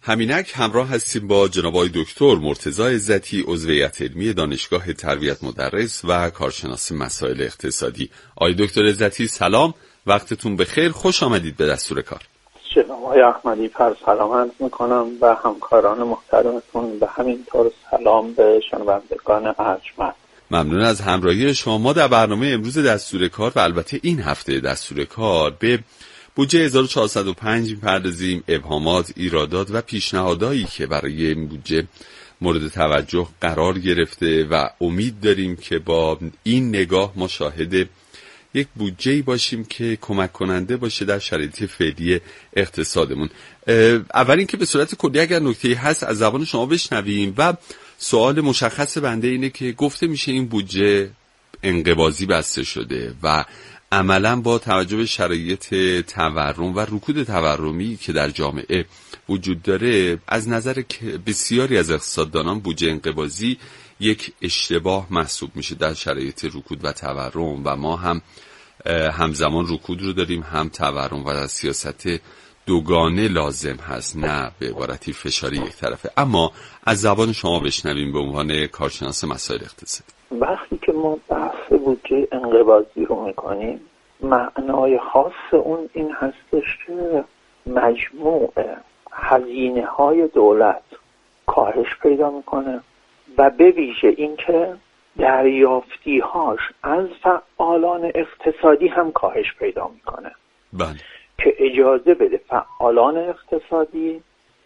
همینک همراه هستیم با جناب آقای دکتر مرتضی عزتی، عضو هیئت علمی دانشگاه تربیت مدرس و کارشناس مسائل اقتصادی. آقای دکتر عزتی سلام، وقتتون بخیر، خوش آمدید به دستور کار. جناب آقای احمدی پر سلام عرض میکنم و همکاران محترمتون و همینطور سلام به شنوندگان ارجمند. ممنون از همراهی شما. ما در برنامه امروز دستور کار و البته این هفته دستور کار به بودجه 1405 می‌پردازیم، ابهامات، ایرادات و پیشنهادایی که برای این بودجه مورد توجه قرار گرفته و امید داریم که با این نگاه ما شاهد یک بودجه‌ای باشیم که کمک کننده باشه در شرایط فعلی اقتصادمون. اول اینکه به صورت کلی اگر نکته‌ای هست از زبان شما بشنویم و سوال مشخص بنده اینه که گفته میشه این بودجه انقباضی بسته شده و عملاً با توجه به شرایط تورم و رکود تورمی که در جامعه وجود داره از نظر بسیاری از اقتصاددانان بودجه انقباضی یک اشتباه محسوب میشه در شرایط رکود و تورم و ما هم همزمان رکود رو داریم هم تورم و سیاست دوگانه لازم هست، نه به عبارتی فشاری یک طرفه. اما از زبان شما بشنویم به عنوان کارشناس مسائل اقتصادی. وقتی که ما بحث بودجه انقباضی رو میکنیم معنای خاص اون این هستش که مجموع هزینه های دولت کاهش پیدا میکنه و به ویژه این که دریافتی هاش از فعالان اقتصادی هم کاهش پیدا میکنه. بله. که اجازه بده فعالان اقتصادی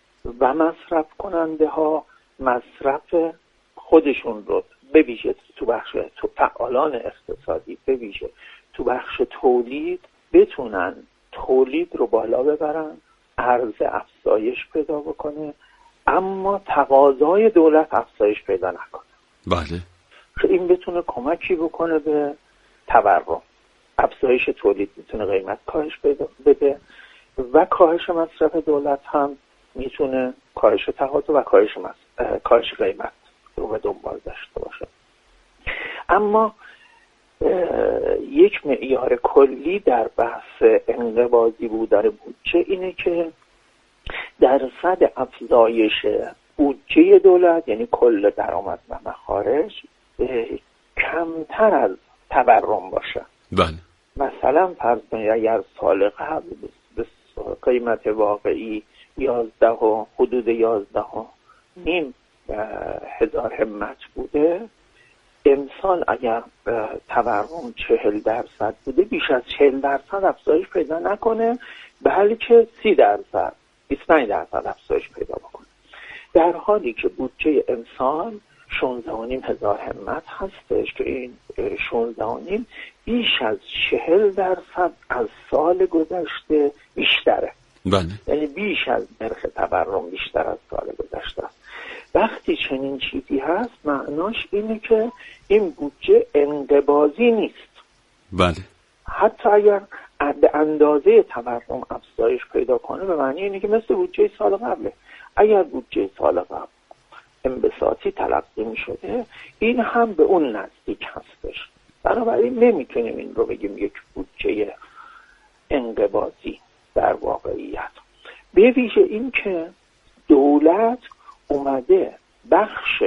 و مصرف کننده ها مصرف خودشون رو به ویژه تو فعالان اقتصادی به ویژه تو بخش تولید بتونن تولید رو بالا ببرن، عرضه افزایش پیدا بکنه اما تقاضای دولت افزایش پیدا نکنه. بله. که این بتونه کمکی بکنه به تورم. افزایش تولید میتونه قیمت کاهش بده و کاهش مصرف دولت هم میتونه کاهش تقاضا و کاهش قیمت رو به دنبال داشته باشه. اما یک معیار کلی در بحث انقباضی بودن بودجه اینه که درصد افزایش بودجه دولت یعنی کل درآمد و مخارج کمتر از تورم باشه. بله. مثلا فرض کنید اگر سال قبل به قیمت واقعی 11 و حدود 11.5 هزار همت بوده، امسال اگر تورم 40% بوده بیش از 40% افزایش پیدا نکنه بلکه 30% 25% افزایش پیدا بکنه، در حالی که بودجه امسال 16.5 هزار همت هستش که این 16.5 بیش از 40% از سال گذشته بیشتره. بله. یعنی بیش از نرخ تورم بیشتر از سال گذشته است. وقتی چنین چیزی هست معناش اینه که این بودجه انقباضی نیست. بله. حتی اگر به اندازه تورم افزایش پیدا کنه به معنی اینه که مثل بودجه سال قبله. اگر بودجه سال قبل انبساطی تلقی می شده این هم به اون نزدیک هستش. بنابراین نمیتونیم این رو بگیم یک بودجه انقباضی در واقعیت. به ویژه این که دولت اومده بخش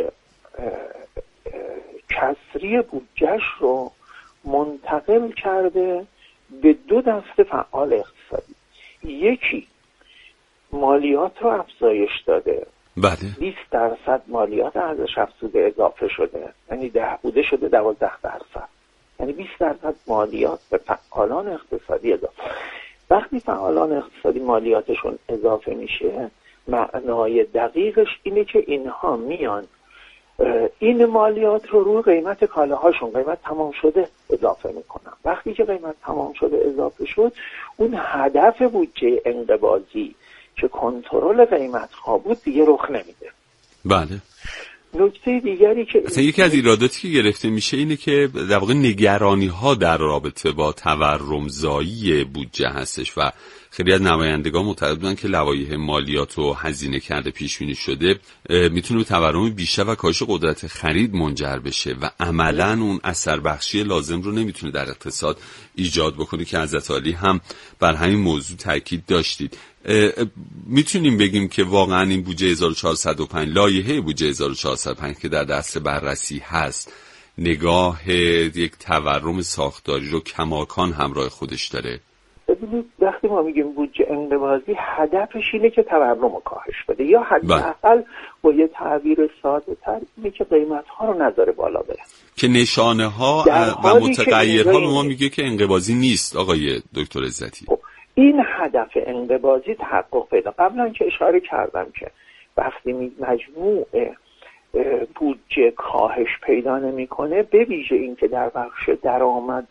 کسری بودجهش رو منتقل کرده به دو دسته فعال اقتصادی. یکی مالیات رو افزایش داده. بله. 20% مالیات ارزش افزوده اضافه شده، یعنی 10 بوده شده 12%، یعنی 20% مالیات به فعالان اقتصادی اضافه. وقتی فعالان اقتصادی مالیاتشون اضافه میشه معنای دقیقش اینه که اینها میان این مالیات رو روی قیمت کالاهاشون قیمت تمام شده اضافه میکنن. وقتی که قیمت تمام شده اضافه شد اون هدف بودجه انقباضی که کنترل قیمت ها بود دیگه رخ نمیده. بله. نکته دیگری که اصلا یکی از ایراداتی که گرفته میشه اینه که در واقع نگرانی ها در رابطه با تورمزایی بودجه هستش و خیلی از نمایندگان معتقد بودن که لوایح مالیات و هزینه کرده پیش بینی شده میتونه به تورم بیشتر و کاهش قدرت خرید منجر بشه و عملاً اون اثر بخشی لازم رو نمیتونه در اقتصاد ایجاد بکنه که حضرت عالی هم بر همین موضوع تاکید داشتید. میتونیم بگیم که واقعا این بودجه 1405 لایحه بودجه 1405 که در دست بررسی هست نگاه یک تورم ساختاری رو کماکان همراه خودش داره؟ ببینید وقتی ما میگیم بودجه انقباضی هدفش اینه که تورم رو کاهش بده یا حداقل با یه تعبیر ساده تر اینه که قیمت ها رو نذاره بالا بره، که نشانه ها و متغیرها به ما میگه که انقباضی نیست. آقای دکتر عزتی این هدف انقباضی تحقق پیدا. قبلا که اشاره کردم که وقتی مجموع بودجه کاهش پیدا نمیکنه، به ویژه این که در بخش درآمد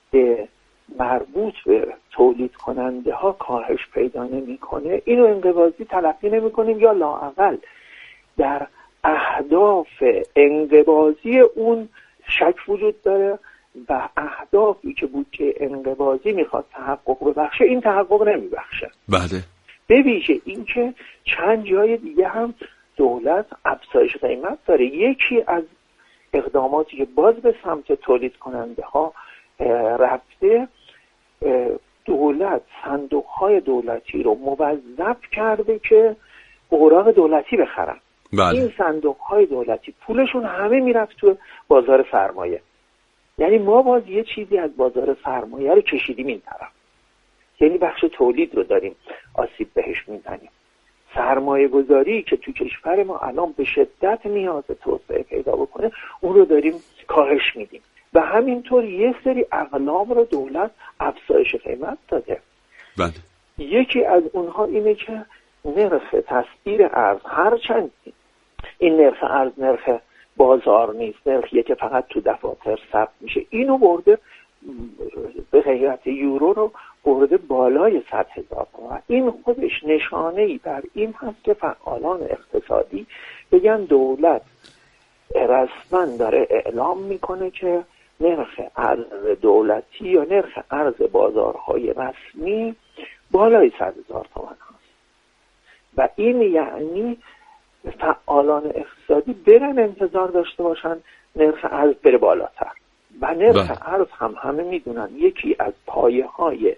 مربوط به تولید کننده ها کاهش پیدا نمیکنه، اینو انقباضی تلقی نمیکنیم یا لااقل در اهداف انقباضی اون شک وجود داره و اهدافی که بودجه انقباضی میخواد تحقق ببخشه این تحقق نمیبخشه. بله. به ویژه این که چند جای دیگه هم دولت افزایش قیمت داره. یکی از اقداماتی که باز به سمت تولید کننده ها رفته، دولت صندوق‌های دولتی رو موظف کرده که اوراق دولتی بخرن. بله. این صندوق‌های دولتی پولشون همه میرفت تو بازار سرمایه، یعنی ما باز یه چیزی از بازار سرمایه رو کشیدیم این طرف، یعنی بخش تولید رو داریم آسیب بهش میزنیم. سرمایه گذاری که تو کشور ما الان به شدت نیاز توسعه پیدا بکنه اون رو داریم کاهش میدیم و همینطور یه سری اقلام رو دولت افزایش قیمت داده. بله. یکی از اونها اینه که نرخ تسعیر ارز، هرچند این نرخ ارز نرخ بازار نیست، نرخیه که فقط تو دفاتر ثبت میشه، اینو برده به غیرت یورو رو برده بالای 100,000 تومان. این خودش نشانه‌ای بر این هست که فعالان اقتصادی بگن دولت رسما داره اعلام میکنه که نرخ ارز دولتی یا نرخ ارز بازارهای رسمی بالای 100,000 تومان هست و این یعنی فعالان اقتصادی برن انتظار داشته باشن نرخ ارز بره بالاتر و نرخ ارز هم همه میدونن یکی از پایه‌های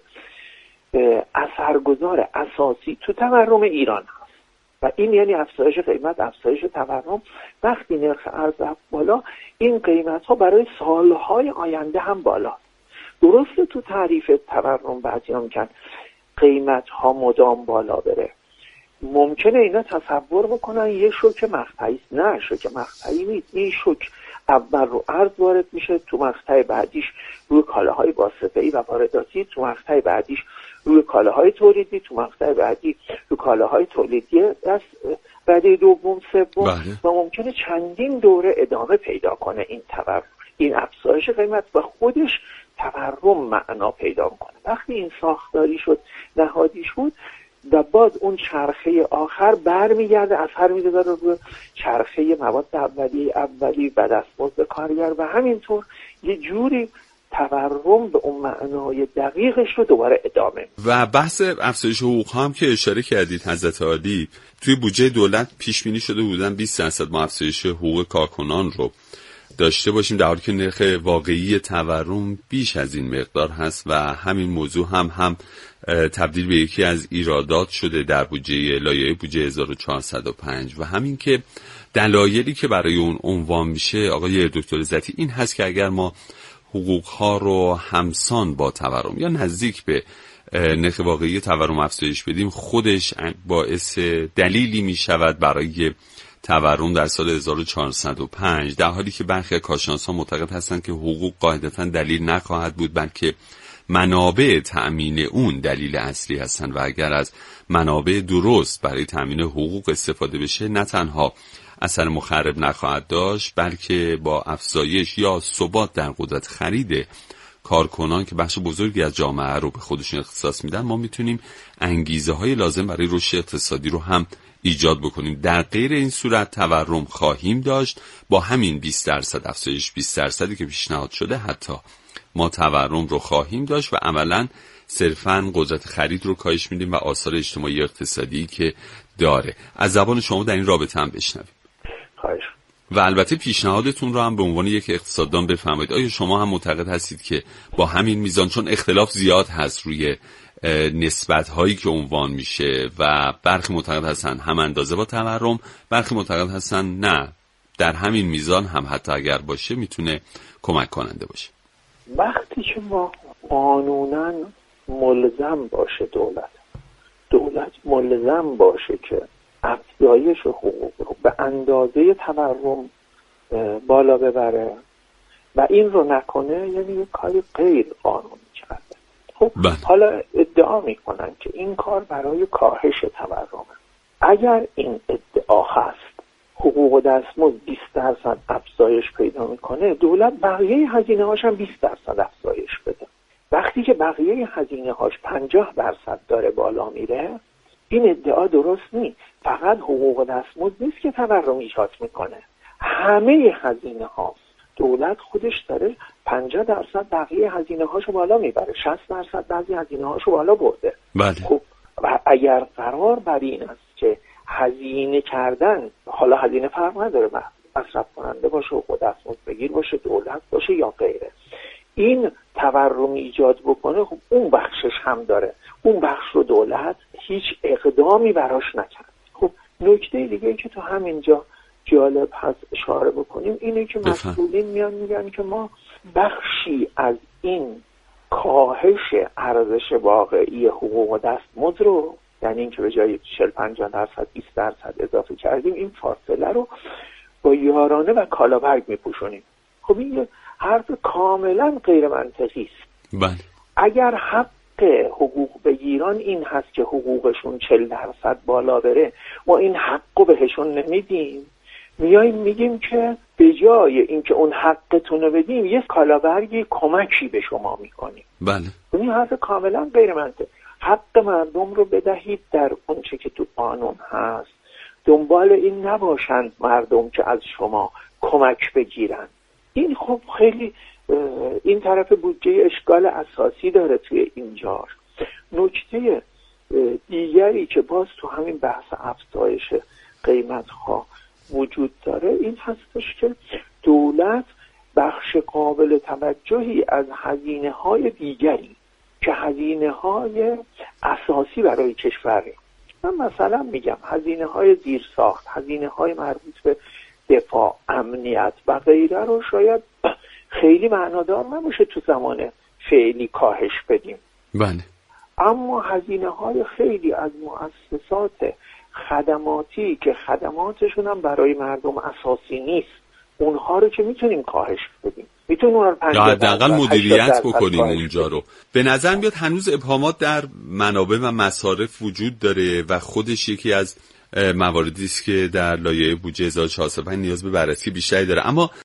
اثرگذار اساسی تو تورم ایران هست و این یعنی افزایش قیمت، افزایش تورم. وقتی نرخ ارز رفت بالا این قیمت ها برای سالهای آینده هم بالا. درسته تو تعریف تورم بعضی‌ها میگن قیمت ها مدام بالا بره، ممکنه اینا تصور بکنن یه شوک مقطعی. نه، شوک مقطعی نیست. این شوک اول رو ارز وارد میشه، تو مقطع بعدیش روی کالاهای واسطه‌ای و وارداتی، تو مقطع بعدیش روی کالاهای تولیدی، تو مقطع بعدی روی کالاهای تولیدی دست بعدی دوم سوم و ممکنه چندین دوره ادامه پیدا کنه این افزایش قیمت و خودش تورم معنا پیدا کنه. وقتی این ساختاری شد، نهادی شد و باز اون چرخه آخر برمیگرده اثر میذاره روی چرخه مواد اولی و دستمزد کارگر و همینطور یه جوری تورم به اون معنای دقیقش رو دوباره ادامه. و بحث افزایش حقوق هم که اشاره کردید حضرت عالی، توی بودجه دولت پیش بینی شده بودن 20% ما افزایش حقوق کارکنان رو داشته باشیم، در حالی که نرخ واقعی تورم بیش از این مقدار هست و همین موضوع هم تبدیل به یکی از ایرادات شده در بودجه لایحه بودجه 1405 و همین که دلایلی که برای اون عنوان میشه آقای دکتر عزتی این هست که اگر ما حقوق‌ها رو همسان با تورم یا نزدیک به نرخ واقعی تورم افزایش بدیم، خودش باعث دلیلی میشود برای تورم در سال 1405، در حالی که برخی کارشناسان معتقد هستند که حقوق قاعدتاً دلیل نخواهد بود، بلکه منابع تأمین اون دلیل اصلی هستند و اگر از منابع درست برای تأمین حقوق استفاده بشه نه تنها اثر مخرب نخواهد داشت، بلکه با افزایش یا ثبات در قدرت خرید کارکنان که بخش بزرگی از جامعه رو به خودشون اختصاص میدن، ما میتونیم انگیزه های لازم برای رشد اقتصادی رو هم ایجاد بکنیم. در غیر این صورت تورم خواهیم داشت با همین 20% افزایش 20% که پیشنهاد شده، حتی ما تورم رو خواهیم داشت و عملاً صرفاً قدرت خرید رو کاهش میدیم و آثار اجتماعی و اقتصادی که داره. از زبان شما در این رابطه هم بشنویم. خواهش. و البته پیشنهادتون رو هم به عنوان یک اقتصاددان بفرمایید. آیا شما هم معتقد هستید که با همین میزان، چون اختلاف زیاد هست روی نسبت هایی که عنوان میشه و برخی معتقد هستن هم اندازه با تورم، برخی معتقد هستن نه، در همین میزان هم حتی اگر باشه میتونه کمک کننده باشه؟ وقتی که ما قانونا ملزم باشه، دولت ملزم باشه که افزایش حقوق رو به اندازه تورم بالا ببره و این رو نکنه، یعنی یک کاری غیر قانونی کرده. خب حالا ادعا میکنن که این کار برای کاهش تورمه. اگر این ادعا هست، حقوق دستمزد 20% افزایش پیدا میکنه، دولت بقیه هزینه هاش هم 20% افزایش بده. وقتی که بقیه هزینه هاش 50% داره بالا میره، این ادعا درست نیست. فقط حقوق دستمزد نیست که تورم ایجاد میکنه، همه هزینه ها دولت خودش داره 50% بقیه هزینه هاشو بالا میبره، 60% بعضی هزینه هاشو بالا برده. بله. خب و اگر قرار بر این است که هزینه کردن، حالا هزینه فرق نداره، مصرف کننده باشه، حقوق دستمزد بگیر باشه، دولت باشه یا غیره، این تورم ایجاد بکنه، خب اون بخشش هم داره، اون بخش رو دولت هیچ اقدامی براش نکرد. خب نکته دیگه که تو همینجا جالب هست اشاره بکنیم اینه که مسئولین میان میگن که ما بخشی از این کاهش ارزش واقعی حقوق دستمزد رو، یعنی این که به جای 40-50% 20% اضافه کردیم، این فاصله رو با یارانه و کالابرگ میپوشونیم. خب این یه حرف کاملا غیر منطقی است. بله. اگر حق حقوق بگیران این هست که حقوقشون 40% بالا بره، ما این حقو بهشون نمیدیم، میاییم میگیم که به جای اینکه اون حقتون رو بدیم یه کالابرگی کمکی به شما میکنیم. بله. این حرف کاملا غیر منطقی. حق مردم رو بدهید در اون چه که تو قانون هست، دنبال این نباشند مردم که از شما کمک بگیرن. این خب خیلی این طرف بودجه اشکال اساسی داره توی اینجا. نکته دیگری که باز تو همین بحث افزایش قیمت‌ها وجود داره این هستش که دولت بخش قابل توجهی از هزینه‌های دیگری که هزینه‌های اساسی برای کشوره، من مثلا میگم هزینه‌های زیرساخت، هزینه‌های مربوط به دفاع، امنیت و غیره رو شاید خیلی معنادار نباشه تو زمان فعلی کاهش بدیم. بله. اما هزینه‌های خیلی از مؤسسات خدماتی که خدماتشون هم برای مردم اساسی نیست، اونها رو که میتونیم کاهش بدیم، میتونیم اونها رو حداقل مدیریت بکنیم اونجا رو. به نظر میاد هنوز ابهامات در منابع و مصارف وجود داره و خودش یکی از مواردی است که در لایحه بودجه 1405 نیاز به بررسی بیشتری داره. اما